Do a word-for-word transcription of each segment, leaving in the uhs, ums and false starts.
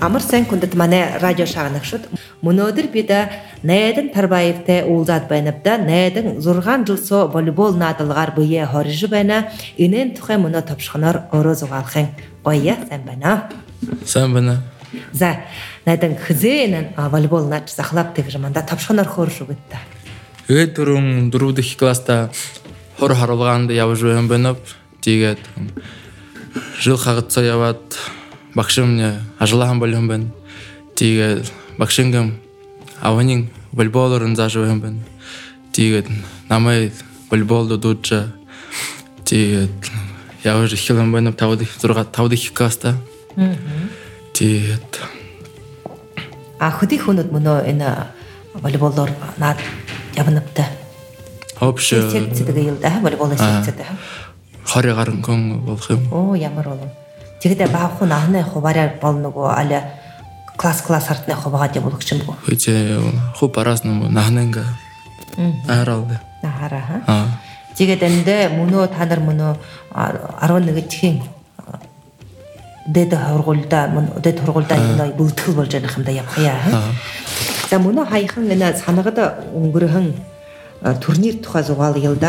Амар сайн хүндэт манай радио шагнагчид өнөөдөр бид Найдан Тарбаевтай уулзаад байна да. Найдан зургаан жил волейбол наадалгаар буяа хорж байна. Энийн тухай мөнө товшхоноор өөрөө зугаалахын гоё сайн байна. Сайн байна. За Найдан хизээ волейбол наад захлап тэгж манда товшхоноор хөөрш үгэттэй. Тэгээд дөрөв дөрөв дэх класста хор харуулгаанд явж байна. Тэгээд жил хагацаа яваад багшим ажлаахан болон байна. Тэгээд багшингам аванин волейболоор зааж байна. Тэгээд намайг волейболд дуудаж тэгээд явж эхлэн байна. тавд зураг тавд их класста. Тэгээд а хөдий хүнүүд мөнөө энэ волейболоор наад явнаптай. Хопш тэгээд ялда волейболын шигцэтэй. Хорь гарангон болох юм. Оо ямар болов. Тэгээд баахгүй нахны хуваараар болно гоо аля класс класс хартны хуваагаад явуулах юм бо. Үгүй хуу параас нөө нахнанга. Аарал. Нахара ха. Аа. Тэгээд эндээ мөнөө та нар мөнөө арван нэг чихийн дэд хургуулда мөн дэд хургуулда энэ бүлтгэл болж байгаа юм да явах яа. За мөнөө хаяхан энэ санагад өнгөрөхөн турнир тухай зугаал ялда.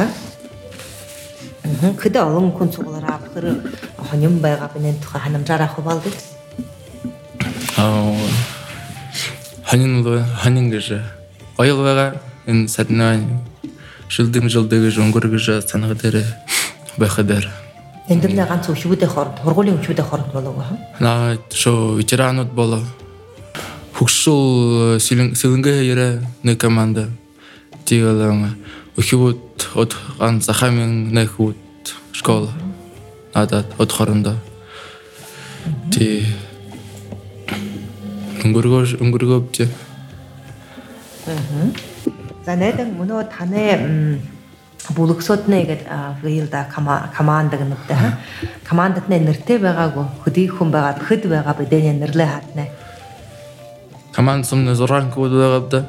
Хэдэ олон хүн цуглараа бохор хоньом байгаа бинэн тухай ханамжаараа хуваалдаг. Аа ханин ханин гэж ойл байгаа энэ саднаа шилдэг шилдэг гэж өнгөргөж санага дээр байхадаар энэ дэрнэ ганц өчгүүдээ хорд хургуулийн өчгүүдээ хорд болов аа. Наа шо ветеранууд болоо хөгшил сэлэнгээ ярэ нэг команда тийгэл өчгүүд од ан захамын нэхүүд школа надад од хоорондоо тий өнгөргөө өнгөргөөж аа. За найдан мөнөө таны бүлгсөднэ гэдэг вилда команд гэнэтэй командд нэртэй байгаагүй хөдий хүн байгаа хэд байгаа бидэн нэрлээ хатна. Команд сумны зураг код байгаа да.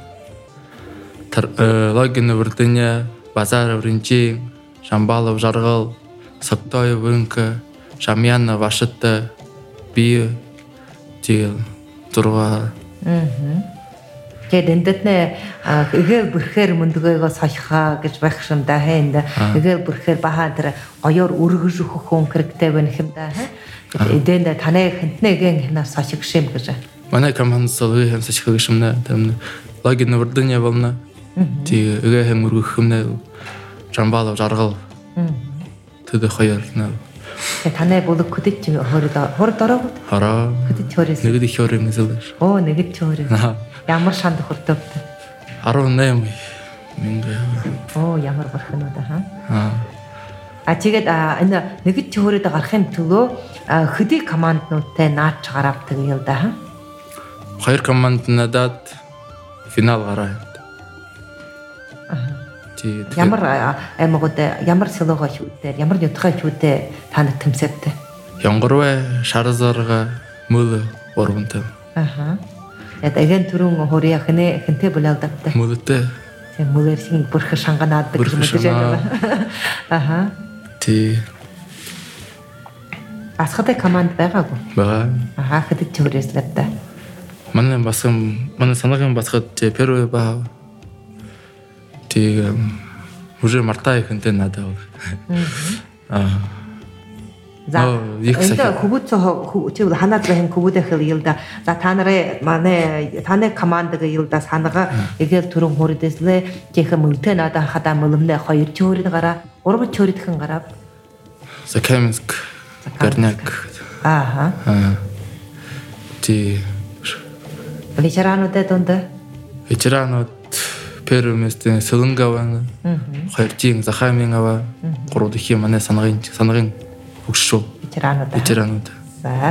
Логин вэрдэня базар вринчи Шамбалов жаргал Сактоев вынка Шамьяна вашата би тил турва. Мм. Тэгээд эндэтнэ эгээр бүрхээр мөндгөөгөө сахихаа гэж байх юм да хэнд эгээр бүрхээр бахаа тэр гоёор өргөж өгөх хүн хэрэгтэй байх юм да хэ. Эдэн таны хэнтнэгийн хинаас сахих юм гэж. Манай команд солгүй хэн сахих юм да. Тэм логин вэрдэня болно. Тий эгээ хэн өргөх юм да. Шамбалов жаргал. Тэд хоёр нэ. Таны бүлэг хөдөж хорд хорд ороо. Хараа. Хөдөж хорис. Нэгд их хорыг нэсэлж. Оо нэгд хорис. Ямар шанд хурдтай. арван мянга. Оо ямар бурхан уу да хаа. Аа. А тэгээд энэ нэгд чөөрөд гарахын төлөө хөдий команднуудтай наач гарав тэгэл да хаа. Хоёр команд надад финал гараа. Ямар аймагууд ямар сэлгөө шүүдээр ямар нутгаа шүүдээ танад тэмцээвтэй. Янгорвэ шаразарга мөл урвантай. Аха. Эдгээр түрүүн хөрий хэнэ хэнтэй булаагдавтай. Мөлтэй. Тэг мөлөр шиг бүрх шанганаад гэж мэдэж байна. Аха. Тий. Асхатай команд байгаагүй. Бага. Аха хэдэж чөөрөөслөдөө. Манай басам манай санаагийн басхад Перу ба Тэг уже марта ихэнтэй надад. Аа. За энэ хөвөц тийм ханаад байх хөвөдөх хэлда. За та нарын манай таны командыг хэлда санага эгээр түрэн хүрдэслээ. Жихэн мөлтөө надад хадаа мөлмнэ хоёр чөөрөд гараа, гурван чөөрөдхэн гараа. Закаминск, Горняк. Ааха. Аа. Тий. Ветерануудад донд. Ветеранууд Перу местэ Сэлэнгаван. Хоёр жин Захамин ава. Гурав дахь манай санагын санагын хөгшөө. Ветеранууд. Ветеранууд. За.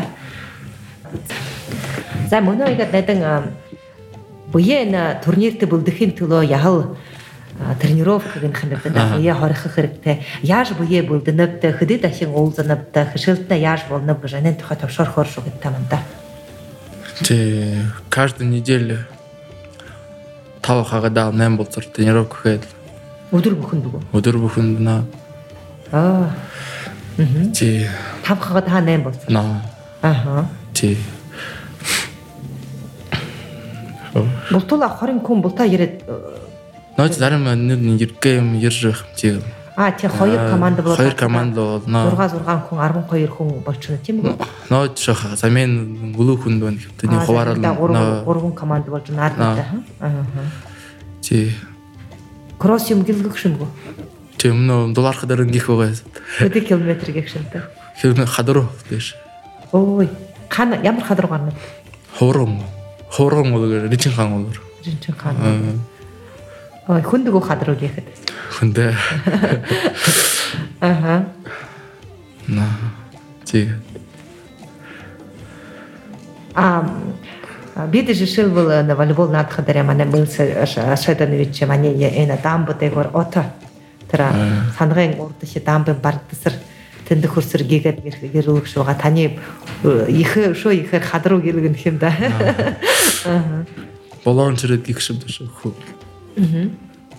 За мөнөө ихэд найдан буяа турнирт бүлдэхийн төлөө яхал тренировка гэх юм байна. Буяа хорих хэрэгтэй. Яаж буяа бүлдэнэвтэй хэдэд ахин уулзанавтай хэшэлтнэ яаж болно гэж энэ тухай товшорох шүү гэдэг юм да. Тэ каждую неделю тав хагада нэм болцор тренировка хэд. Өдөр бүхэнд үгүй. Өдөр бүхэнд наа. Аа. Мм. Тэ тав хагада нэм болцор. Наа. Аха. Тэ Бултула хорин хүн булта ирээд нөө зарим нэг иргэм ирж тийм. А тий хоёр команд бол хоёр команд бол нөө зурга зургаан хүн арван хоёр хүн болчихно тийм үү? Нөө шах замын өлөө хүн байна гэхдээ нэг хуваарал нөө гурван команд болж наартай. Аа. Тий. Кросс юм гэлгэх шимгүү. Тийм нөө долларх дээр ингэх байгаа. Хэдэн километр гэх шимтэй. Хэрнээ хадруу биш. Ой, хана ямар хадруу гарна? Хорон. Хорон бол ричин хаан бол. Ричин хаан. Ой, хүндгөө хадруу гэхэд. Хүндээ. Аха. На. Тий. А бид жишээл бол на волейбол наадах дээр манай мэлс Шайданович манай энэ дамбутайгаар ота тэр сангийн урдч дамбын бардсар тэнд хөрсөр гигээд гэрүүг шуга таны их шо их хадруу гэлгэн юм да. Аа. Болончред гихшэв шүү. Аа.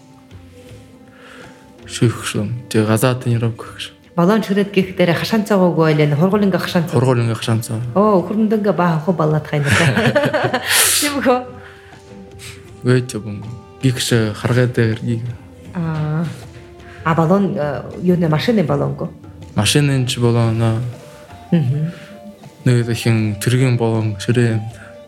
Шүхшүн тэг газаатын ярав гэх. Болончред гих дээр хашаанцаагүй байлаа хургуулынга хашаанцаа. Хургуулынга хашаанцаа. Оо хурдынга бааху баллаад хайна. Тимхо. Вэчбэн гихш харгаад дээр гих. Аа. А балон юу нэ машины балонго. Машины ч болоно. Аа. Нэг ихин тэргийн болон ширээ.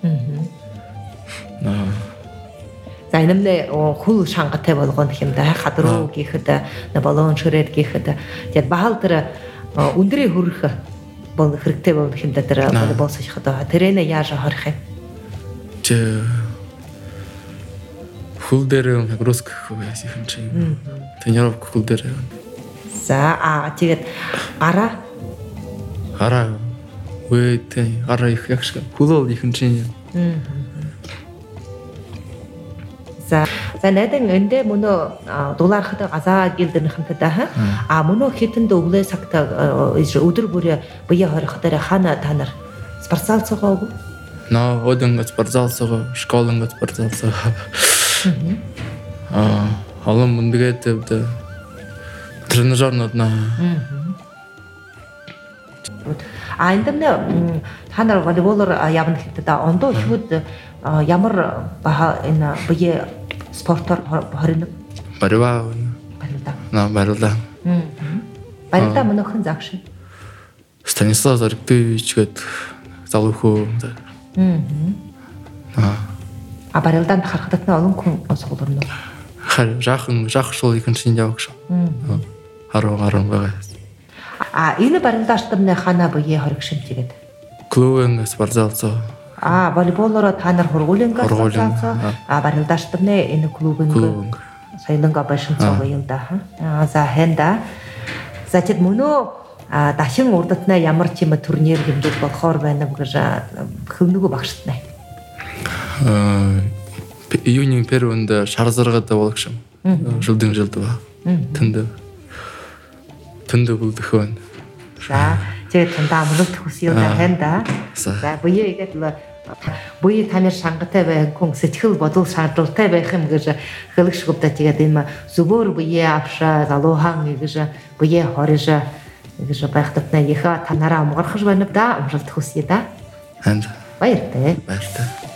Аа. За энэмнэ хул шангатай болгоно гэх юм да хадруу гэхэд балон ширээд гэхэд тэгээд баал тэр өндрийн хөрөх бол хэрэгтэй болох юм да тэр волейбол сахихад тэрэнэ яаж харах юм? Тэ хул дээр нагрузка хийх юм чинь. Тренировка хул дээр. За а тэгээд гараа гараа вэ тэ гараа их яг шиг хул их юм чинь. За за найдан эндэ мөнө дулаархад газаа гэлдэнхэнтэй а мөнө хитэнд өглөө цагта өдөр бүр бие хорих дээр хана танар спортзал цогоогүй нөө одон спортзал цогоо школын спортзал цогоо а олон мөндөгээд тренажернууд наа а эндэмнэ танар волейболоор явна гэхэд ондоо хүүд ямар баха энэ бие спортоор хорин барива барилда на барилда барилда мөнөхөн загш Станислав Заргтович гээд залуухөө аа а барилдаанд харахад нь олон хүн суулгорно хар жаахан жаах шул их чинь явагш харуу харуу байгаа а энэ барилдааш тэмнэ хана бие хориг шимтгээд клубын спортзалцоо а волейболоор та нар хургуулынга спортзалцоо а барилдааш тэмнэ энэ клубын соёлонго башин цог юм да а за хэнда за тэд мөнөө дахин урдтнаа ямар ч юм турнир хэмжүүл болохоор байна гэж хөвнөгөө багшднаа а июнийн первонд шар заргад болгошм жылдын жылд ба тэнд тэнд бүлдэх байна за тэгээд тандаа амралт хүсье да хэнда за буяа игээд л буяа танер шангатай байх хүн сэтгэл бодол шаардлагатай байх юм гэж хэлэгшгүвдэ тэгээд энэ зүгөр буяа авша залуухан гэж буяа хориж гэж байхдаа яха танараа амгархаж байна да амралт хүсье да хэнда баяртай баяртай